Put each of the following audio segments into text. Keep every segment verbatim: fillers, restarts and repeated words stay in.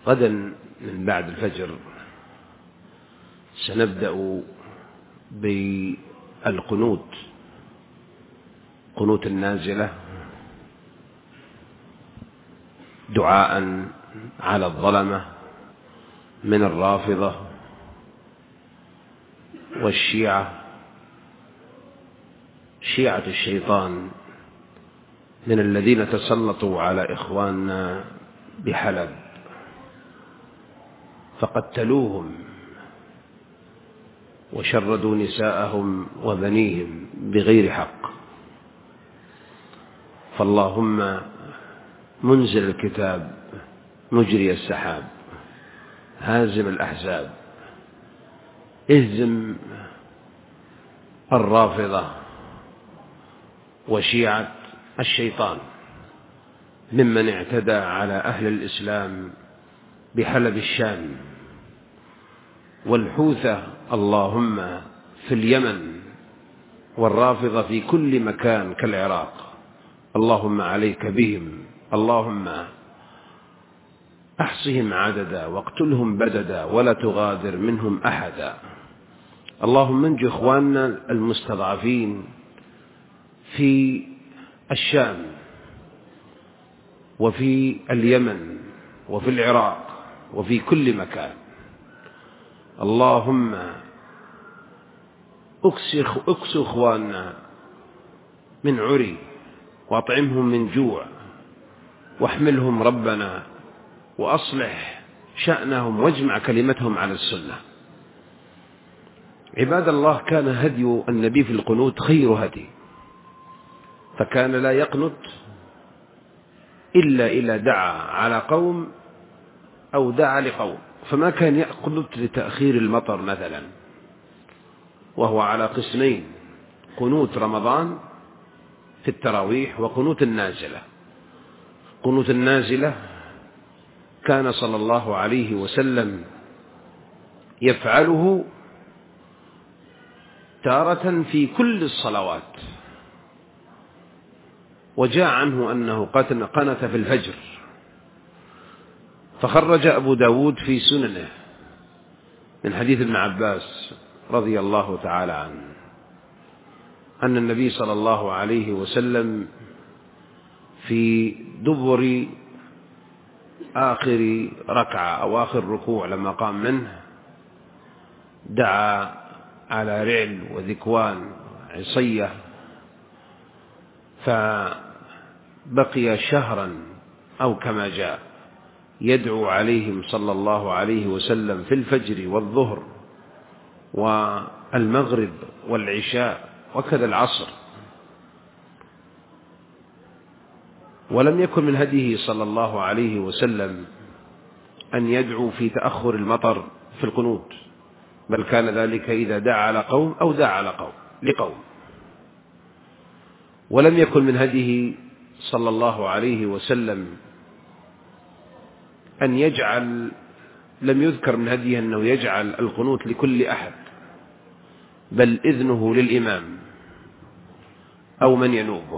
غدا من بعد الفجر سنبدأ بالقنوت، قنوت النازلة، دعاء على الظلمة من الرافضة والشيعة، شيعة الشيطان من الذين تسلطوا على إخواننا بحلب فقتلوهم وشردوا نساءهم وبنيهم بغير حق. فاللهم منزل الكتاب، مجري السحاب، هازم الأحزاب، اهزم الرافضة وشيعة الشيطان ممن اعتدى على أهل الإسلام بحلب الشام، والحوثة اللهم في اليمن، والرافضة في كل مكان كالعراق. اللهم عليك بهم، اللهم احصهم عددا واقتلهم بددا ولا تغادر منهم أحدا. اللهم انج إخواننا المستضعفين في الشام وفي اليمن وفي العراق وفي كل مكان. اللهم اكس إخواننا من عري واطعمهم من جوع، واحملهم ربنا وأصلح شأنهم واجمع كلمتهم على السنة. عباد الله، كان هدي النبي في القنوت خير هدي، فكان لا يقنت إلا إذا دعا على قوم أو دعا لقوم، فما كان يقنت لتأخير المطر مثلا، وهو على قسمين: قنوت رمضان في التراويح وقنوت النازلة. قنوت النازلة كان صلى الله عليه وسلم يفعله تارة في كل الصلوات، وجاء عنه أنه قنت في الفجر، فخرج أبو داود في سننه من حديث ابن عباس رضي الله تعالى عنه أن النبي صلى الله عليه وسلم في دبر آخر ركعة أو آخر ركوع لما قام منه دعا على رعل وذكوان عصية، فبقي شهرا أو كما جاء يدعو عليهم صلى الله عليه وسلم في الفجر والظهر والمغرب والعشاء وكذا العصر. ولم يكن من هديه صلى الله عليه وسلم أن يدعو في تأخر المطر في القنوت، بل كان ذلك إذا دعا على قوم أو دعا على قوم لقوم. ولم يكن من هديه صلى الله عليه وسلم أن يجعل، لم يذكر من هديه أنه يجعل القنوت لكل أحد، بل إذنه للإمام أو من ينوبه،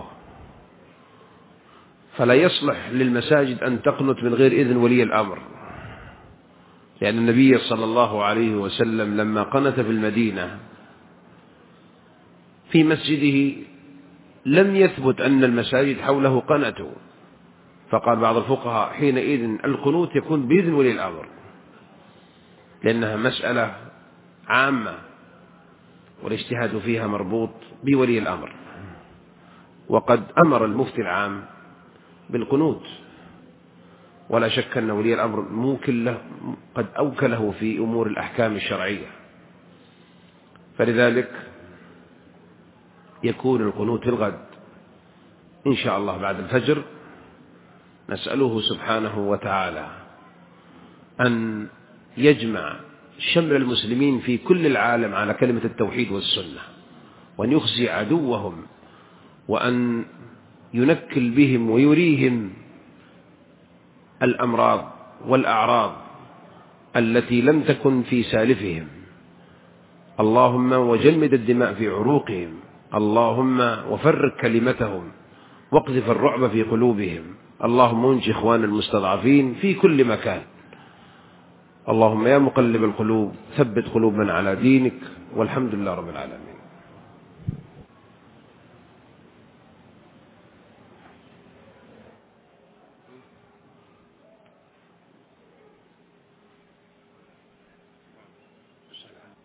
فلا يصلح للمساجد أن تقنت من غير إذن ولي الأمر، لأن النبي صلى الله عليه وسلم لما قنت في المدينة في مسجده لم يثبت أن المساجد حوله قنتوا، فقال بعض الفقهاء حينئذ القنوت يكون بإذن ولي الأمر، لأنها مسألة عامة والاجتهاد فيها مربوط بولي الأمر. وقد أمر المفتي العام بالقنوت، ولا شك أن ولي الأمر موكل له، قد أوكله في أمور الأحكام الشرعية، فلذلك يكون القنوت في الغد إن شاء الله بعد الفجر. نسأله سبحانه وتعالى أن يجمع شمل المسلمين في كل العالم على كلمة التوحيد والسنة، وأن يخزي عدوهم، وأن ينكل بهم ويريهم الأمراض والأعراض التي لم تكن في سالفهم. اللهم وجمد الدماء في عروقهم، اللهم وفرق كلمتهم واقذف الرعب في قلوبهم. اللهم انج إخوان المستضعفين في كل مكان، اللهم يا مقلب القلوب ثبت قلوبنا على دينك، والحمد لله رب العالمين.